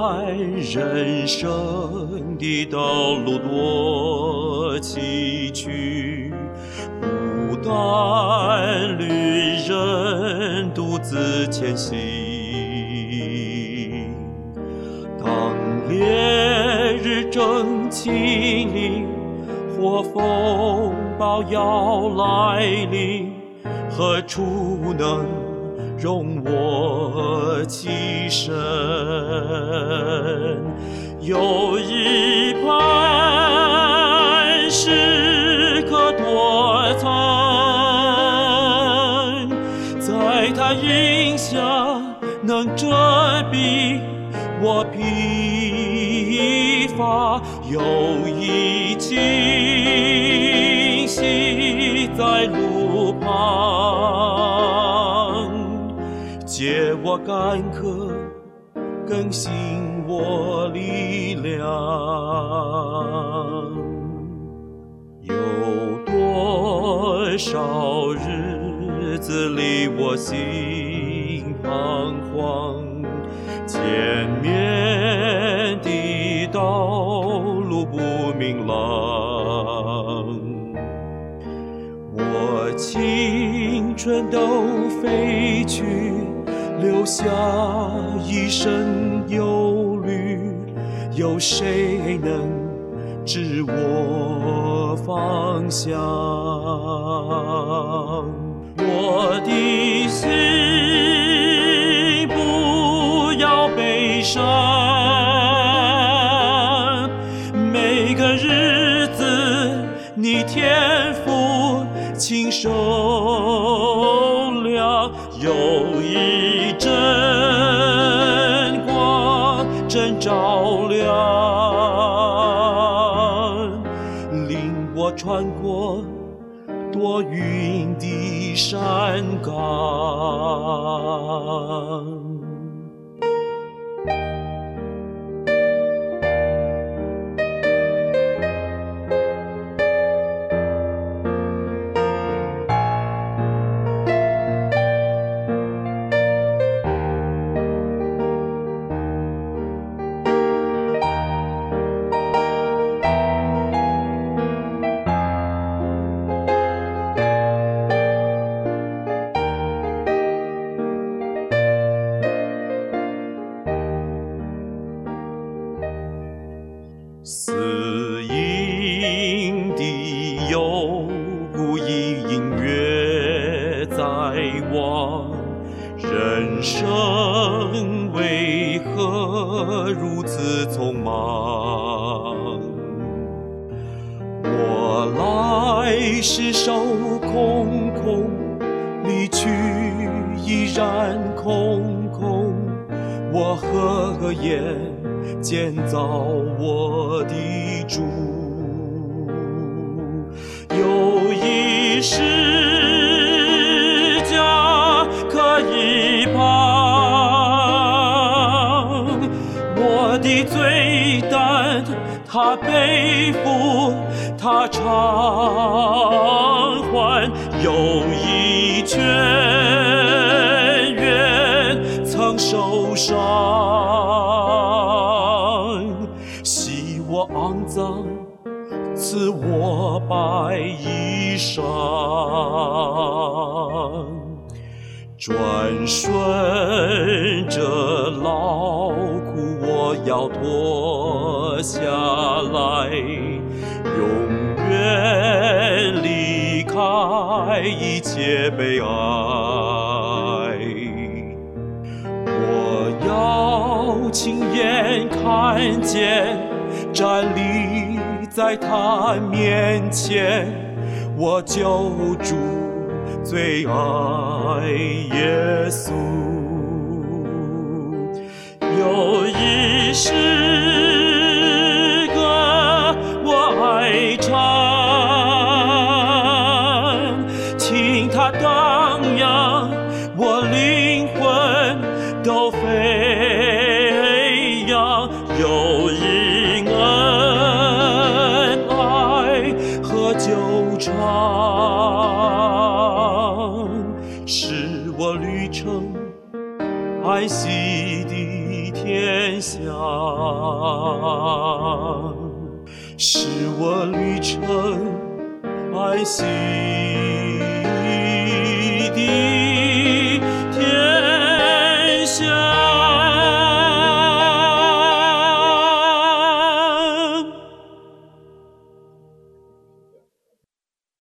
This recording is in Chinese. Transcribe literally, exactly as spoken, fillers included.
人生的道路多崎岖，不但旅人独自前行。当烈日正气临，或风暴要来临，何处能容我栖身？有一盼时刻躲藏，在它荫下能遮蔽我疲乏。有一气息在路旁，借我干渴，更新我力量。有多少日子里我心彷徨，前面的道路不明朗，我青春都飞去，留下一身忧虑，有谁能指我方向？我的心不要悲伤，每个日子你天赋亲手量，有一阵光正照亮，领我穿过多云的山岗。死荫的幽谷隐隐约在望，人生为何如此匆忙？我来时手空空，离去依然空空，我何言建造我的主？有一世家可以旁，我的罪担他背负，他偿还。有一泉源曾受伤，洗我肮脏，赐我白衣裳，转瞬这劳苦我要脱下来，永远离开一切悲哀。我要亲眼看见，站立在他面前，我救主最爱耶稣。有一诗歌我爱唱，听它荡漾，我灵魂都飞扬。有一恩爱和纠缠，使我旅程安息的天下。 使我旅程爱心